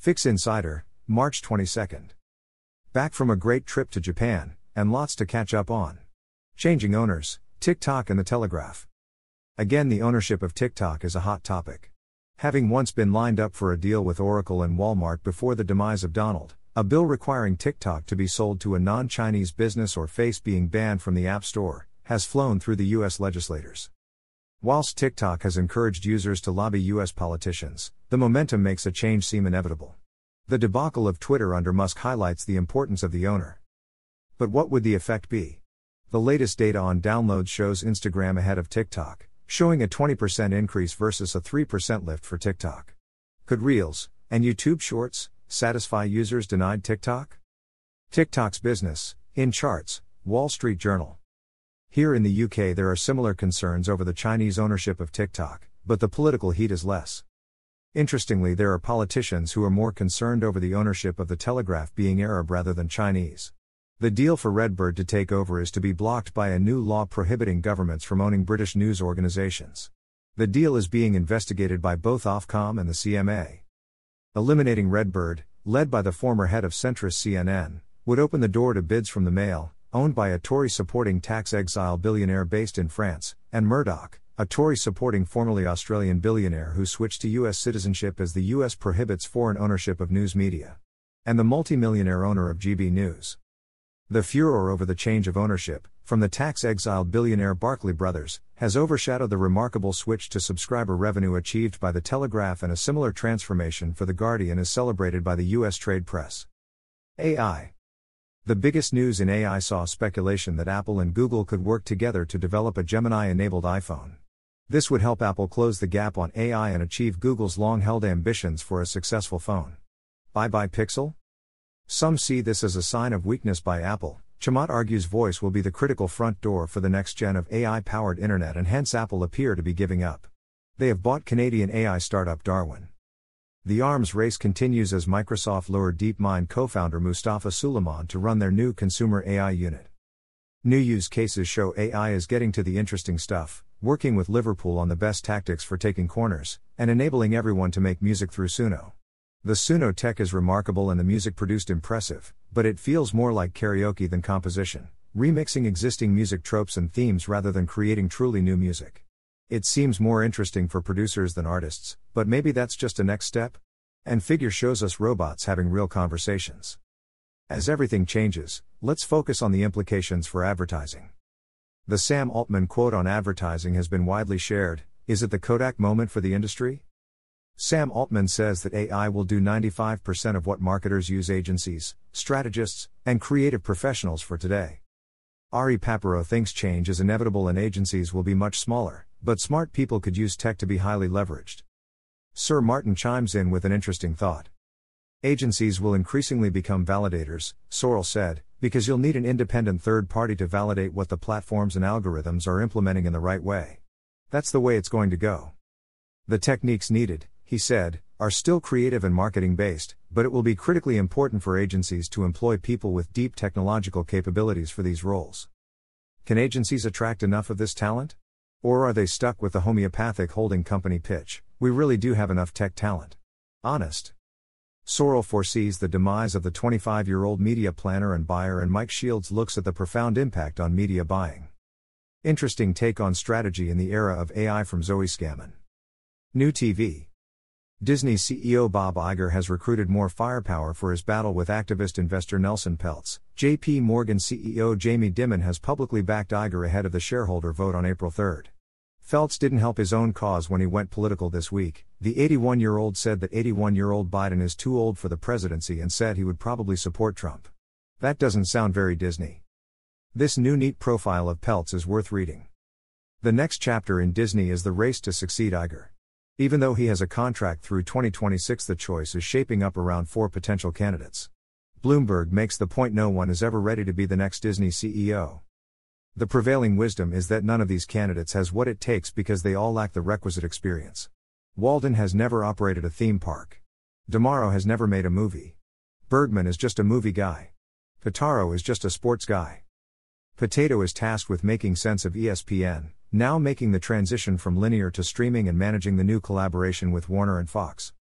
Fix Insider, March 22. Back from a great trip to Japan, and lots to catch up on. Changing owners, TikTok and The Telegraph. Again, the ownership of TikTok is a hot topic. Having once been lined up for a deal with Oracle and Walmart before the demise of Donald, a bill requiring TikTok to be sold to a non-Chinese business or face being banned from the App Store, has flown through the U.S. legislators. Whilst TikTok has encouraged users to lobby U.S. politicians, the momentum makes a change seem inevitable. The debacle of Twitter under Musk highlights the importance of the owner. But what would the effect be? The latest data on downloads shows Instagram ahead of TikTok, showing a 20% increase versus a 3% lift for TikTok. Could Reels, and YouTube Shorts, satisfy users denied TikTok? TikTok's business, in charts, Wall Street Journal. Here in the UK there are similar concerns over the Chinese ownership of TikTok, but the political heat is less. Interestingly, there are politicians who are more concerned over the ownership of The Telegraph being Arab rather than Chinese. The deal for Redbird to take over is to be blocked by a new law prohibiting governments from owning British news organisations. The deal is being investigated by both Ofcom and the CMA. Eliminating Redbird, led by the former head of centrist CNN, would open the door to bids from the Mail, owned by a Tory-supporting tax exile billionaire based in France, and Murdoch, a Tory-supporting formerly Australian billionaire who switched to US citizenship as the US prohibits foreign ownership of news media. And the multi-millionaire owner of GB News. The furor over the change of ownership, from the tax-exiled billionaire Barclay Brothers, has overshadowed the remarkable switch to subscriber revenue achieved by The Telegraph, and a similar transformation for The Guardian is celebrated by the US trade press. AI. The biggest news in AI saw speculation that Apple and Google could work together to develop a Gemini-enabled iPhone. This would help Apple close the gap on AI and achieve Google's long-held ambitions for a successful phone. Bye-bye Pixel? Some see this as a sign of weakness by Apple. Chamath argues voice will be the critical front door for the next gen of AI-powered internet, and hence Apple appear to be giving up. They have bought Canadian AI startup Darwin. The arms race continues as Microsoft lured DeepMind co-founder Mustafa Suleyman to run their new consumer AI unit. New use cases show AI is getting to the interesting stuff, working with Liverpool on the best tactics for taking corners, and enabling everyone to make music through Suno. The Suno tech is remarkable and the music produced impressive, but it feels more like karaoke than composition, remixing existing music tropes and themes rather than creating truly new music. It seems more interesting for producers than artists, but maybe that's just a next step? And Figure shows us robots having real conversations. As everything changes, let's focus on the implications for advertising. The Sam Altman quote on advertising has been widely shared. Is it the Kodak moment for the industry? Sam Altman says that AI will do 95% of what marketers use agencies, strategists, and creative professionals for today. Ari Paparo thinks change is inevitable and agencies will be much smaller, but smart people could use tech to be highly leveraged. Sir Martin chimes in with an interesting thought. Agencies will increasingly become validators, Sorrell said, because you'll need an independent third party to validate what the platforms and algorithms are implementing in the right way. That's the way it's going to go. The techniques needed, he said, are still creative and marketing based, but it will be critically important for agencies to employ people with deep technological capabilities for these roles. Can agencies attract enough of this talent? Or are they stuck with the homeopathic holding company pitch, we really do have enough tech talent? Honest. Sorrell foresees the demise of the 25-year-old media planner and buyer, and Mike Shields looks at the profound impact on media buying. Interesting take on strategy in the era of AI from Zoe Scammon. New TV. Disney CEO Bob Iger has recruited more firepower for his battle with activist investor Nelson Peltz. JP Morgan CEO Jamie Dimon has publicly backed Iger ahead of the shareholder vote on April 3. Peltz didn't help his own cause when he went political this week. The 81-year-old said that 81-year-old Biden is too old for the presidency and said he would probably support Trump. That doesn't sound very Disney. This new neat profile of Peltz is worth reading. The next chapter in Disney is the race to succeed Iger. Even though he has a contract through 2026, the choice is shaping up around 4 potential candidates. Bloomberg makes the point no one is ever ready to be the next Disney CEO. The prevailing wisdom is that none of these candidates has what it takes because they all lack the requisite experience. Walden has never operated a theme park. DeMauro has never made a movie. Bergman is just a movie guy. Pitaro is just a sports guy. Potato is tasked with making sense of ESPN, now making the transition from linear to streaming and managing the new collaboration with Warner and Fox.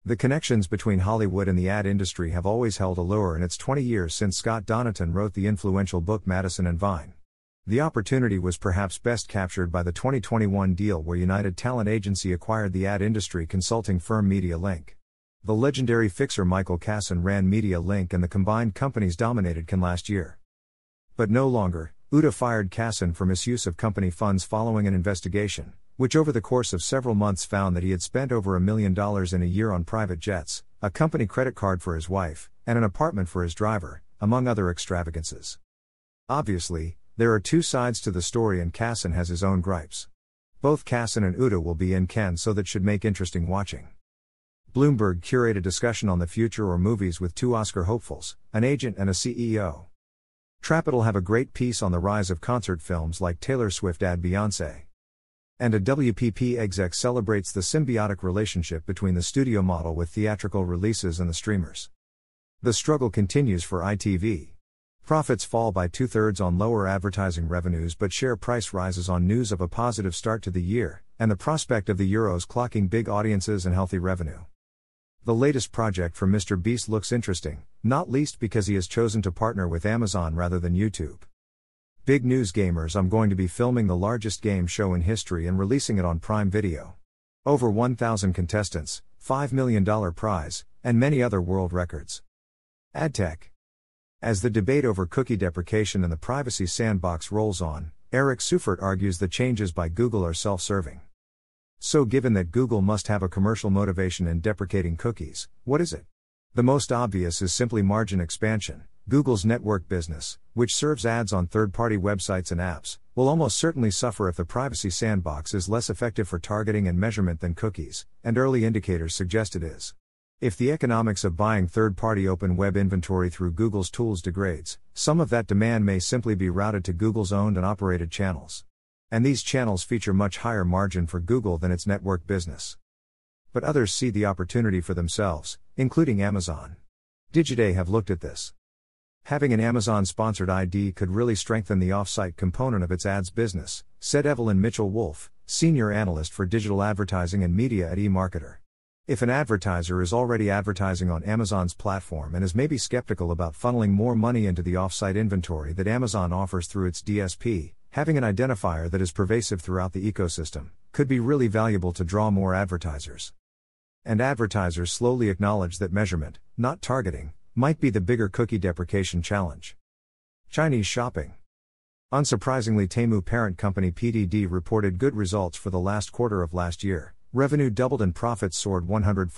The connections between Hollywood and the ad industry have always held allure in its 20 years since Scott Donington wrote the influential book Madison and Vine. The opportunity was perhaps best captured by the 2021 deal where United Talent Agency acquired the ad industry consulting firm Media Link. The legendary fixer Michael Kasson ran Media Link, and the combined companies dominated Cannes last year. But no longer. UTA fired Kasson for misuse of company funds following an investigation, which over the course of several months found that he had spent over $1 million in a year on private jets, a company credit card for his wife, and an apartment for his driver, among other extravagances. Obviously, there are two sides to the story, and Kasson has his own gripes. Both Kasson and UTA will be in Cannes, so that should make interesting watching. Bloomberg curated a discussion on the future or movies with two Oscar hopefuls, an agent and a CEO. Trapit'll have a great piece on the rise of concert films like Taylor Swift ad Beyoncé. And a WPP exec celebrates the symbiotic relationship between the studio model with theatrical releases and the streamers. The struggle continues for ITV. Profits fall by 2/3 on lower advertising revenues, but share price rises on news of a positive start to the year, and the prospect of the Euros clocking big audiences and healthy revenue. The latest project from Mr. Beast looks interesting, not least because he has chosen to partner with Amazon rather than YouTube. Big news, gamers! I'm going to be filming the largest game show in history and releasing it on Prime Video. Over 1,000 contestants, $5 million prize, and many other world records. AdTech. As the debate over cookie deprecation and the privacy sandbox rolls on, Eric Seufert argues the changes by Google are self-serving. So given that Google must have a commercial motivation in deprecating cookies, what is it? The most obvious is simply margin expansion. Google's network business, which serves ads on third-party websites and apps, will almost certainly suffer if the privacy sandbox is less effective for targeting and measurement than cookies, and early indicators suggest it is. If the economics of buying third-party open web inventory through Google's tools degrades, some of that demand may simply be routed to Google's owned and operated channels. And these channels feature much higher margin for Google than its network business. But others see the opportunity for themselves, including Amazon. Digiday have looked at this. Having an Amazon-sponsored ID could really strengthen the off-site component of its ads business, said Evelyn Mitchell-Wolfe, senior analyst for digital advertising and media at eMarketer. If an advertiser is already advertising on Amazon's platform and is maybe skeptical about funneling more money into the off-site inventory that Amazon offers through its DSP, having an identifier that is pervasive throughout the ecosystem could be really valuable to draw more advertisers. And advertisers slowly acknowledge that measurement, not targeting, might be the bigger cookie deprecation challenge. Chinese shopping. Unsurprisingly, Temu parent company PDD reported good results for the last quarter of last year. Revenue doubled and profits soared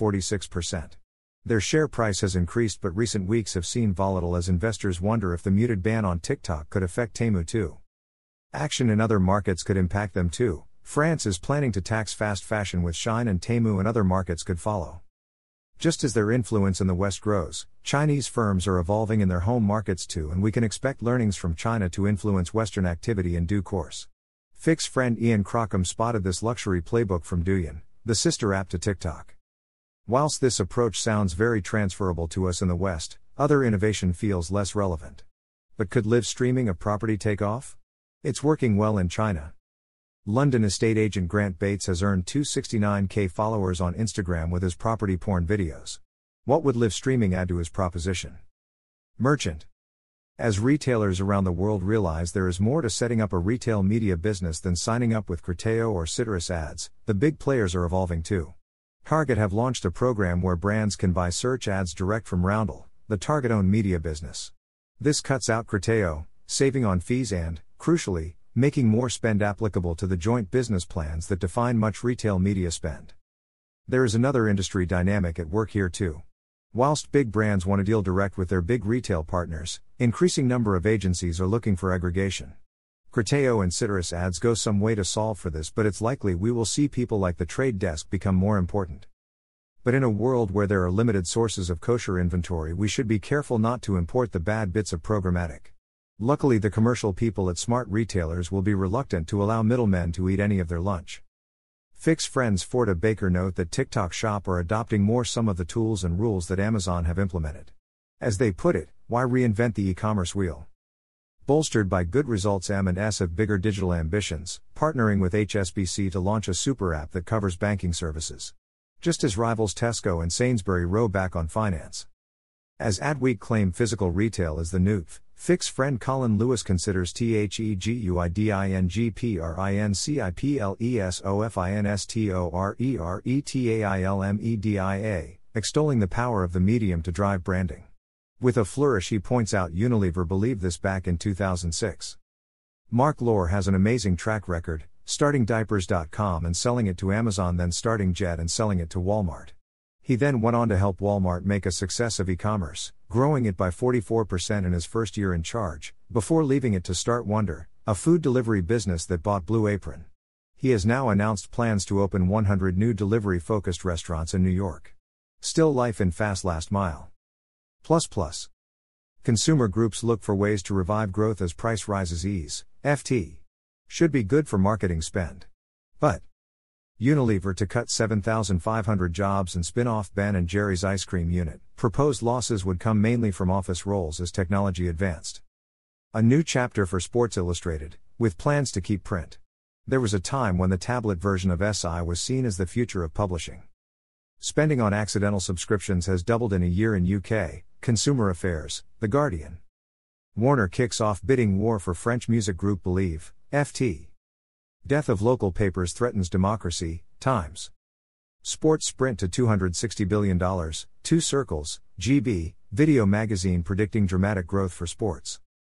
146%. Their share price has increased, but recent weeks have seen volatile as investors wonder if the muted ban on TikTok could affect Temu too. Action in other markets could impact them too. France is planning to tax fast fashion with Shein, and Temu and other markets could follow. Just as their influence in the West grows, Chinese firms are evolving in their home markets too, and we can expect learnings from China to influence Western activity in due course. Fix friend Ian Crockham spotted this luxury playbook from Douyin, the sister app to TikTok. Whilst this approach sounds very transferable to us in the West, other innovation feels less relevant. But could live streaming a property take off? It's working well in China. London estate agent Grant Bates has earned 269k followers on Instagram with his property porn videos. What would live streaming add to his proposition? Merchant. As retailers around the world realize there is more to setting up a retail media business than signing up with Criteo or Citrus ads, the big players are evolving too. Target have launched a program where brands can buy search ads direct from Roundel, the Target-owned media business. This cuts out Criteo, saving on fees and, crucially, making more spend applicable to the joint business plans that define much retail media spend. There is another industry dynamic at work here too. Whilst big brands want to deal direct with their big retail partners, increasing number of agencies are looking for aggregation. Criteo and Citrus ads go some way to solve for this, but it's likely we will see people like The Trade Desk become more important. But in a world where there are limited sources of kosher inventory, we should be careful not to import the bad bits of programmatic. Luckily, the commercial people at smart retailers will be reluctant to allow middlemen to eat any of their lunch. Fix friends Forta Baker note that TikTok Shop are adopting more some of the tools and rules that Amazon have implemented. As they put it, why reinvent the e-commerce wheel? Bolstered by good results, M&S have bigger digital ambitions, partnering with HSBC to launch a super app that covers banking services. Just as rivals Tesco and Sainsbury row back on finance. As Adweek claim physical retail is the new fix, friend Colin Lewis considers THEGUIDINGPRINCIPLESOFINSTORERETAILMEDIA, extolling the power of the medium to drive branding. With a flourish, he points out Unilever believed this back in 2006. Mark Lore has an amazing track record, starting diapers.com and selling it to Amazon, then starting Jet and selling it to Walmart. He then went on to help Walmart make a success of e-commerce, growing it by 44% in his first year in charge, before leaving it to start Wonder, a food delivery business that bought Blue Apron. He has now announced plans to open 100 new delivery-focused restaurants in New York. Still life in fast last mile. Plus. Consumer groups look for ways to revive growth as price rises ease. FT. Should be good for marketing spend. But Unilever to cut 7,500 jobs and spin off Ben & Jerry's ice cream unit. Proposed losses would come mainly from office roles as technology advanced. A new chapter for Sports Illustrated, with plans to keep print. There was a time when the tablet version of SI was seen as the future of publishing. Spending on accidental subscriptions has doubled in a year in UK, Consumer Affairs, The Guardian. Warner kicks off bidding war for French music group Believe, FT. Death of local papers threatens democracy, Times. Sports sprint to $260 billion, 2 Circles, GB, Video magazine predicting dramatic growth for sports.